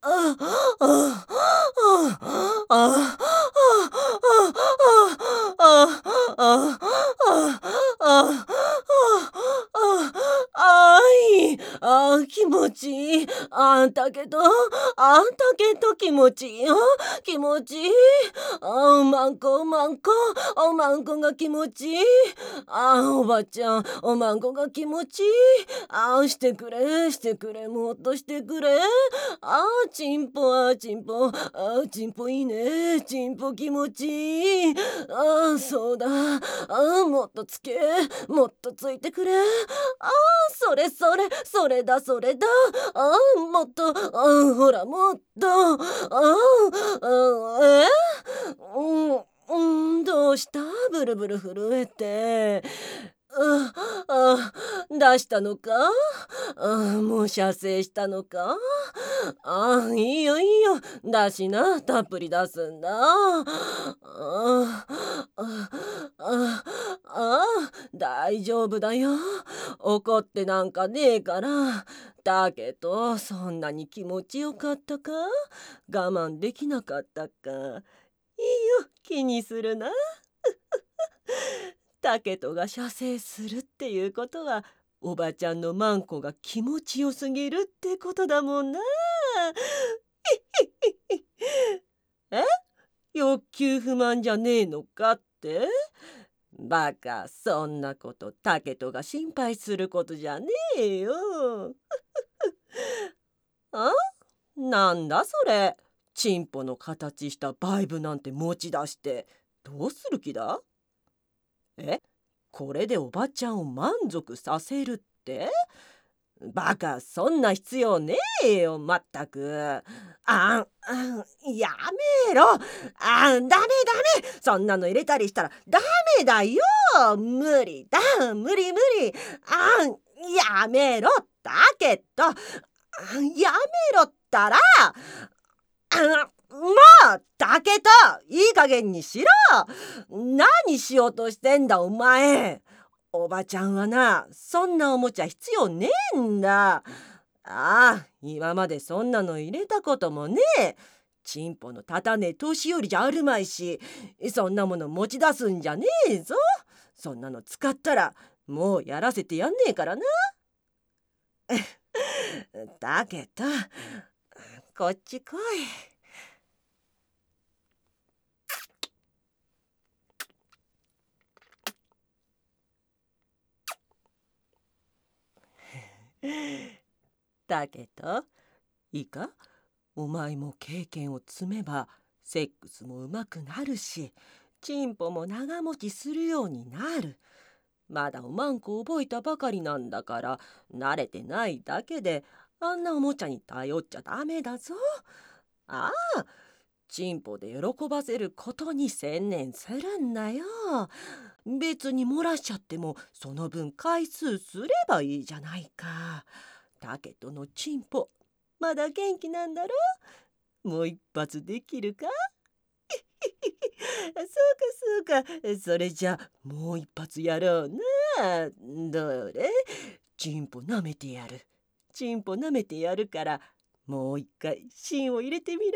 あああああ気持ちいい。だけど気持ちいいよ。気持ちいい。おまんこが気持ちいい。おばちゃん、おまんこが気持ちいい。してくれ、もっとしてくれ。チンポ、チンポいいね。チンポ気持ちいい。そうだ。もっともっとついてくれ。それだ。もっと、ほら、もっと。えどうした？ブルブル震えて。出したのか？もう射精したのか？いいよ出しな、たっぷり出すんだ。大丈夫だよ。怒ってなんかねえから。だけどそんなに気持ちよかったか？我慢できなかったか？いいよ、気にするな。タケトが射精するっていうことは、おばちゃんのマンコが気持ちよすぎるってことだもんな。え？欲求不満じゃねえのかって？バカ、そんなことタケトが心配することじゃねえよ。あ？なんだそれ。チンポの形したバイブなんて持ち出してどうする気だ？え？これでおばちゃんを満足させるって？バカ、そんな必要ねえよ、まったく。やめろ。ダメ。そんなの入れたりしたらダメだよ。無理だ、無理。やめろ、だけど、やめろったら。もう、だけど、いい加減にしろ。何しようとしてんだ、お前。おばちゃんはな、そんなおもちゃ必要ねえんだ。今までそんなの入れたこともねえ。チンポの立たねえ年寄りじゃあるまいし、そんなもの持ち出すんじゃねえぞ。そんなの使ったら、もうやらせてやんねえからな。だけど、こっち来い。だけど、いいか？お前も経験を積めばセックスも上手くなるし、チンポも長持ちするようになる。まだおまんこ覚えたばかりなんだから、慣れてないだけであんなおもちゃに頼っちゃダメだぞ。ああ、チンポで喜ばせることに専念するんだよ。別に漏らしちゃってもその分回数すればいいじゃないか。だけどのチンポ、まだ元気なんだろ？もう一発できるか？そうか。それじゃもう一発やろうな。どれ？チンポ舐めてやる。チンポ舐めてやるから、もう一回芯を入れてみろ。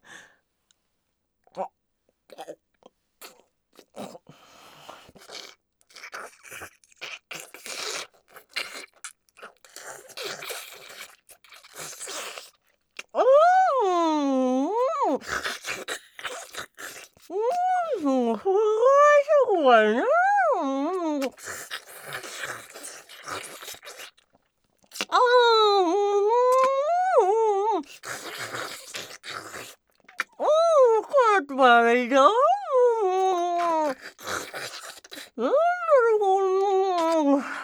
すごいな。あこれはれだ。なるほど。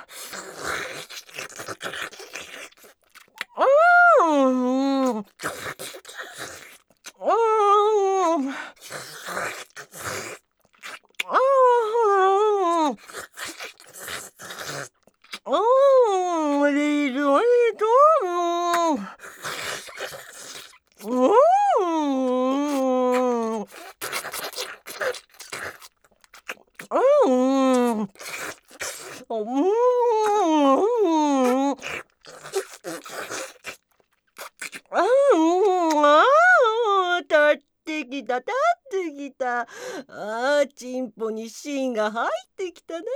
きた立ってきた。チンポに芯が入ってきたな。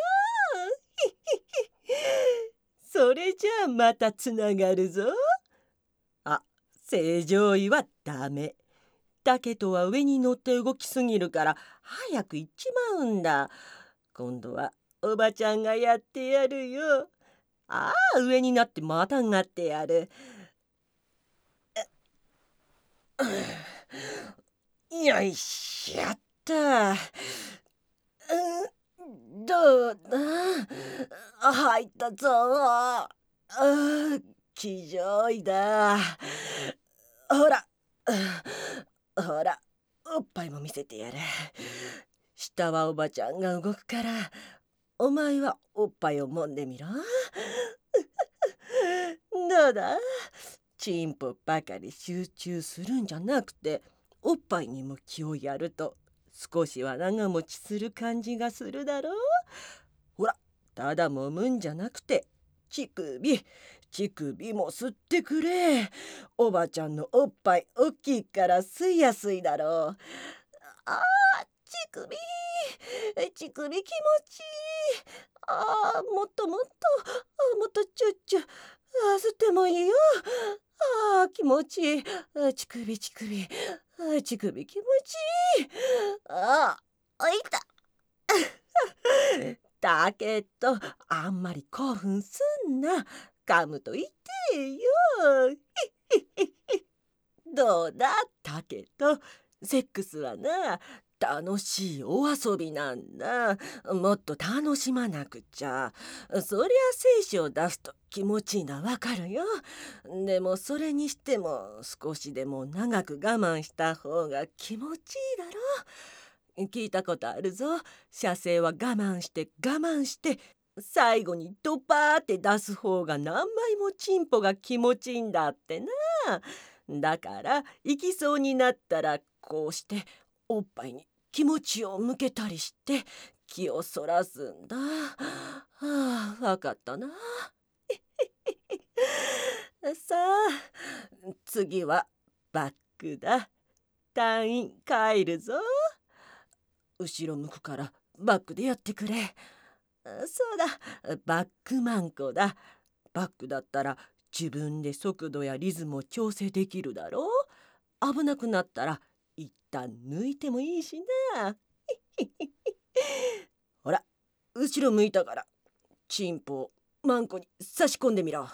それじゃあまたつながるぞ。正常位はダメ。竹とは上に乗って動きすぎるから早く行っちまうんだ。今度はおばちゃんがやってやるよ。上になってまたがってやる。よいしょやった。どうだ。入ったぞ。気丈いだ。ほら、ほら、おっぱいも見せてやる。下はおばちゃんが動くから、お前はおっぱいを揉んでみろ。どうだ。チンポばかり集中するんじゃなくて、おっぱいにも気をやると少しは長持ちする感じがするだろう。ほら、ただ揉むんじゃなくて、乳首も吸ってくれ。おばちゃんのおっぱい大きいから吸いやすいだろう。乳首気持ちいい。もっともっとチュッチュ。吸ってもいいよ。気持ちいい。乳首気持ちいい。いた。だけどあんまり興奮すんな。噛むと痛えよ。どうだだけどセックスはな、楽しいお遊びなんだ。もっと楽しまなくちゃ。そりゃ精子を出すと気持ちいいのはわかるよ。でもそれにしても少しでも長く我慢した方が気持ちいいだろ。聞いたことあるぞ。射精は我慢して最後にドパーって出す方が何倍もチンポが気持ちいいんだってな。だから行きそうになったらこうしておっぱいに気持ちを向けたりして気をそらすんだ。わかったな。さあ次はバックだ。隊員帰るぞ。後ろ向くからバックでやってくれ。そうだ、バックマンコだ。バックだったら自分で速度やリズムを調整できるだろう。危なくなったら一旦抜いてもいいしな。ほら、後ろ向いたからチンポをマンコに差し込んでみろ。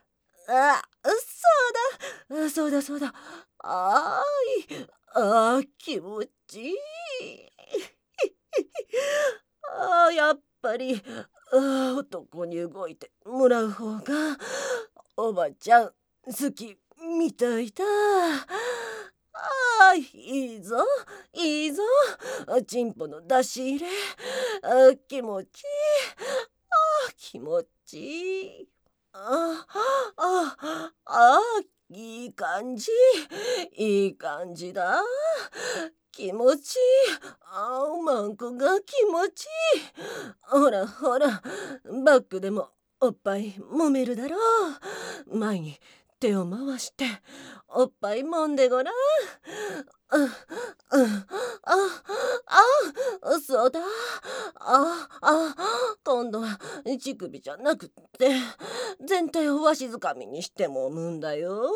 そうだ。気持ちいい。やっぱり男に動いてもらう方がおばちゃん好きみたいだ。いいぞチンポの出し入れ。気持ちいい。気持ちいい。いい感じだ。気持ちいい。マンコが気持ちいい。ほらバックでもおっぱい揉めるだろう。前に手を回しておっぱい揉んでごらん。そうだ。今度は乳首じゃなくって全体をわしづかみにして揉むんだよ。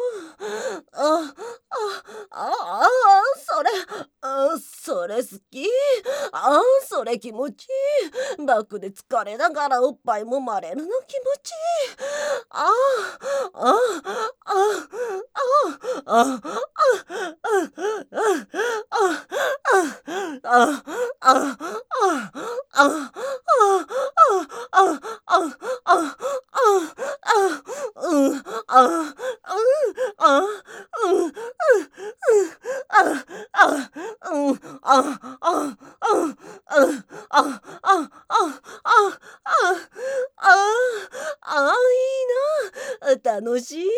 それ好き。それ気持ちいい。バックで疲れながらおっぱい揉まれるの気持ちいい。いいな。楽しいな。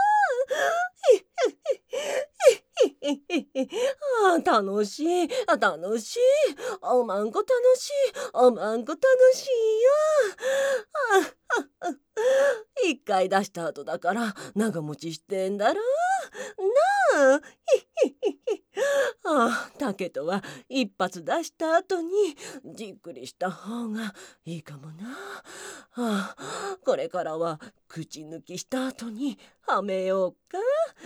楽しい。おまんこ楽しいよ。一回出した後だから長持ちしてんだろ。なあ。 だけどは一発出した後にじっくりした方がいいかもな。これからは口抜きした後にはめようか。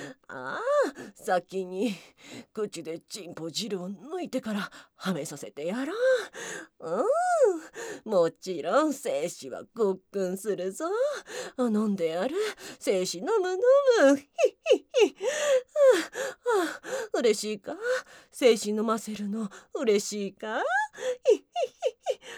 先に口でチンポ汁を抜いてからはめさせてやろう。もちろん精子はごっくんするぞ。飲んでやる。精子飲む飲む。ひっひっひ。嬉しいか。精子飲ませるの嬉しいか。ひっひっひっひ。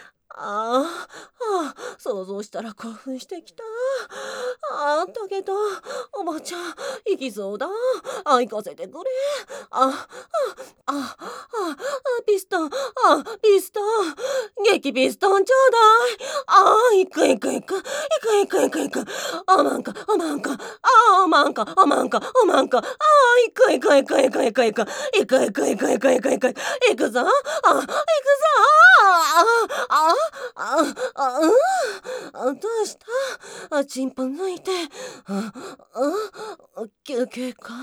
想像したら興奮してきた。だけどおばちゃん行きそうだ。行かせてくれ。ああああピストン、ピストン、激ピストンちょうだい。行く行く行く行く行く行く行く。おまんかおまんか、おまんかおまんかおまんか。行く行く行く行く行く行く行く行く行く行く行く行く行くぞ。行くぞ。どうした。チンポ抜いて。休憩か。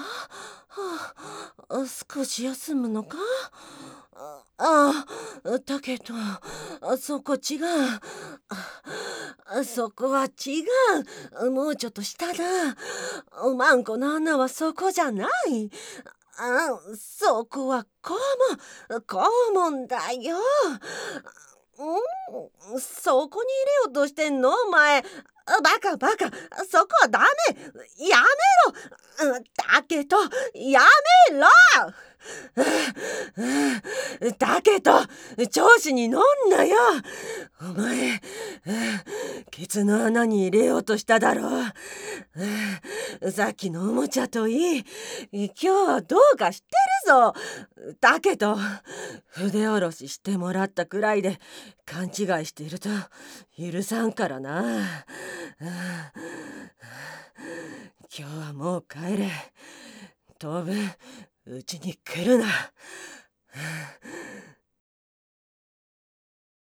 少し休むのか。だけどそこ違う。そこは違う。もうちょっと下だ。マンコの穴はそこじゃない。そこは肛門だよ。そこに入れようとしてんのお前。バカバカ、そこはダメ。やめろ。だけどやめろ。だけど調子に乗んなよ。お前ケツの穴に入れようとしただろ。さっきのおもちゃといい、今日はどうかしてるぞ。だけど筆下ろししてもらったくらいで勘違いしていると許さんからな。今日はもう帰れ。当分うちに来るな。